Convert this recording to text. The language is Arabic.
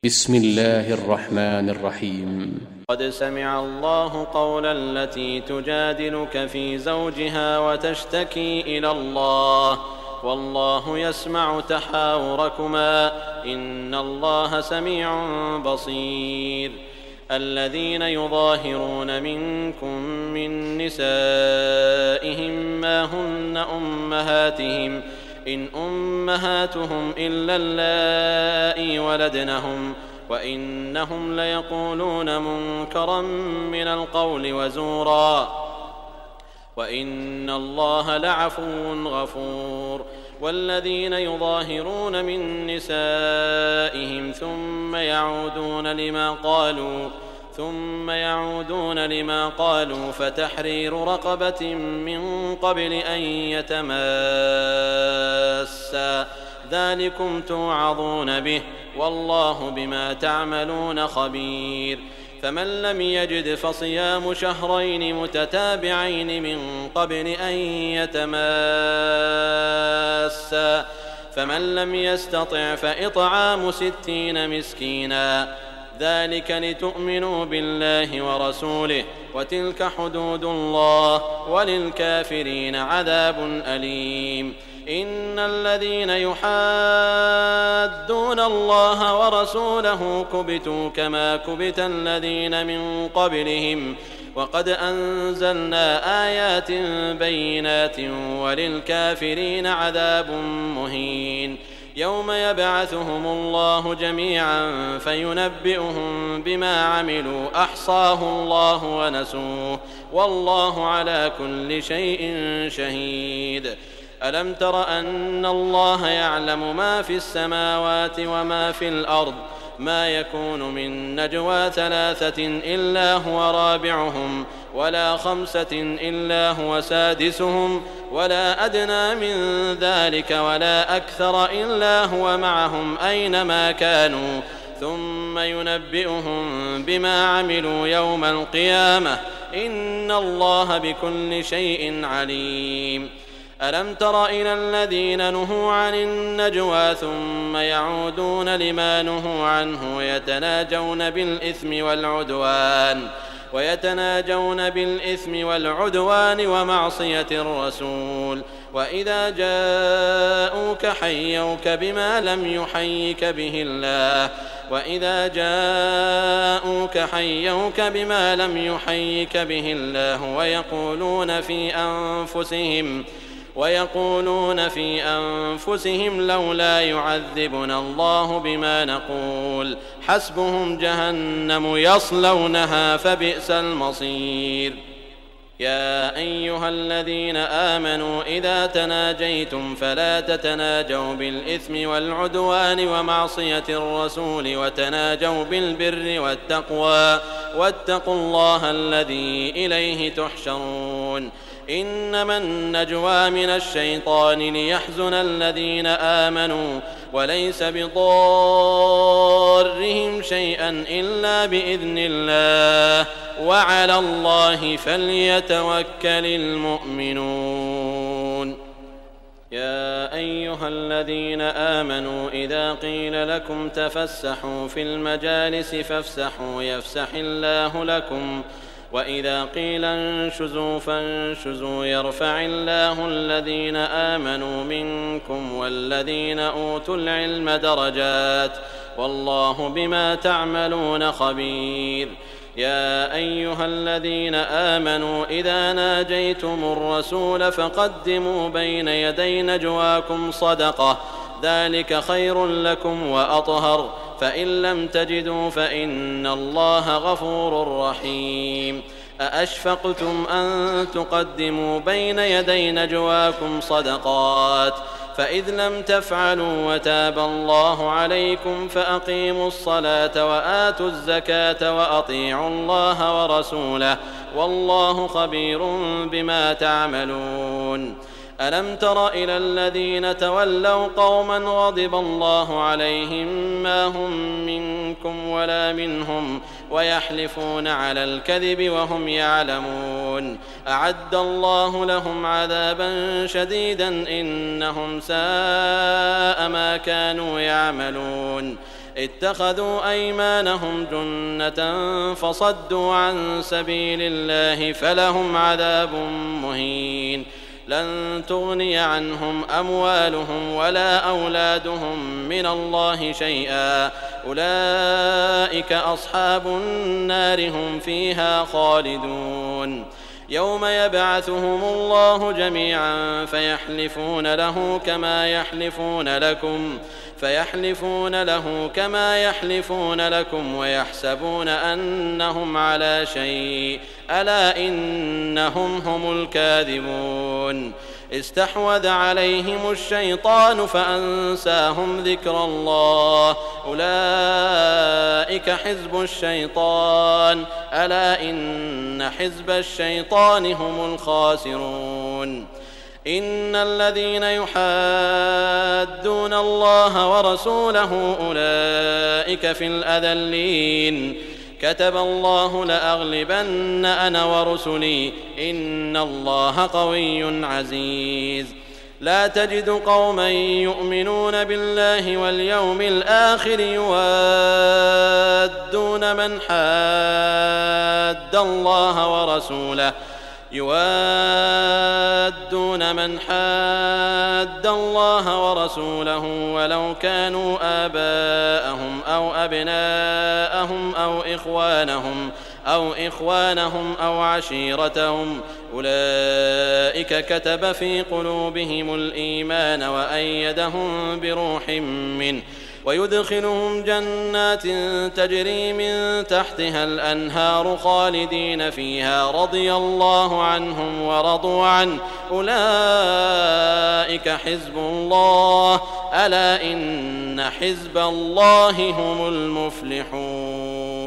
بسم الله الرحمن الرحيم. قد سمع الله قول التي تجادلك في زوجها وتشتكي إلى الله والله يسمع تحاوركما إن الله سميع بصير. الذين يظاهرون منكم من نسائهم ما هن أمهاتهم إن أمهاتهم إلا اللائي ولدنهم وإنهم ليقولون منكرا من القول وزورا وإن الله لعفو غفور. والذين يظاهرون من نسائهم ثم يعودون لما قالوا فتحرير رقبة من قبل أن يتماسا ذلكم توعظون به والله بما تعملون خبير. فمن لم يجد فصيام شهرين متتابعين من قبل أن يتماسا فمن لم يستطع فإطعام 60 مسكينا ذلك لتؤمنوا بالله ورسوله وتلك حدود الله وللكافرين عذاب أليم. إن الذين يحادون الله ورسوله كبتوا كما كبت الذين من قبلهم وقد أنزلنا آيات بينات وللكافرين عذاب مهين. يوم يبعثهم الله جميعا فينبئهم بما عملوا أحصاه الله ونسوه والله على كل شيء شهيد. ألم تر أن الله يعلم ما في السماوات وما في الأرض ما يكون من نجوى 3 إلا هو رابعهم ولا 5 إلا هو سادسهم ولا أدنى من ذلك ولا أكثر إلا هو معهم أينما كانوا ثم ينبئهم بما عملوا يوم القيامة إن الله بكل شيء عليم. ألم تر إلى الذين نهوا عن النجوى ثم يعودون لما نهوا عنه ويتناجون بالإثم والعدوان ومعصية الرسول وإذا جاءوك حيوك بما لم يحيك به الله ويقولون في أنفسهم لولا يعذبنا الله بما نقول حسبهم جهنم يصلونها فبئس المصير. يا أيها الذين آمنوا إذا تناجيتم فلا تتناجوا بالإثم والعدوان ومعصية الرسول وتناجوا بالبر والتقوى واتقوا الله الذي إليه تحشرون. إنما النجوى من الشيطان ليحزن الذين آمنوا وليس بضارهم شيئا إلا بإذن الله وعلى الله فليتوكل المؤمنون. يا أيها الذين آمنوا إذا قيل لكم تفسحوا في المجالس فافسحوا يفسح الله لكم وإذا قيل انشزوا فانشزوا يرفع الله الذين آمنوا منكم والذين أوتوا العلم درجات والله بما تعملون خبير. يا أيها الذين آمنوا إذا ناجيتم الرسول فقدموا بين يدي نجواكم صدقة ذلك خير لكم وأطهر فإن لم تجدوا فإن الله غفور رحيم. أأشفقتم أن تقدموا بين يدي نجواكم صدقات فإذ لم تفعلوا وتاب الله عليكم فأقيموا الصلاة وآتوا الزكاة وأطيعوا الله ورسوله والله خبير بما تعملون. ألم تر إلى الذين تولوا قوما غضب الله عليهم ما هم منكم ولا منهم ويحلفون على الكذب وهم يعلمون أعد الله لهم عذابا شديدا إنهم ساء ما كانوا يعملون. اتخذوا أيمانهم جنة فصدوا عن سبيل الله فلهم عذاب مهين. لن تغني عنهم أموالهم ولا أولادهم من الله شيئا أولئك أصحاب النار هم فيها خالدون. يوم يبعثهم الله جميعا فيحلفون له كما يحلفون لكم ويحسبون أنهم على شيء ألا إنهم هم الكاذبون. استحوذ عليهم الشيطان فأنساهم ذكر الله أولئك حزب الشيطان ألا إن حزب الشيطان هم الخاسرون. إن الذين يحادون الله ورسوله أولئك في الأذلين. كتب الله لأغلبن أنا ورسلي إن الله قوي عزيز. لا تجد قوما يؤمنون بالله واليوم الآخر يوادون من حاد الله ورسوله ولو كانوا آباءهم أو أبناءهم أو إخوانهم أو عشيرتهم أولئك كتب في قلوبهم الإيمان وأيدهم بروح منه ويدخلهم جنات تجري من تحتها الأنهار خالدين فيها رضي الله عنهم ورضوا عنه أولئك حزب الله ألا إن حزب الله هم المفلحون.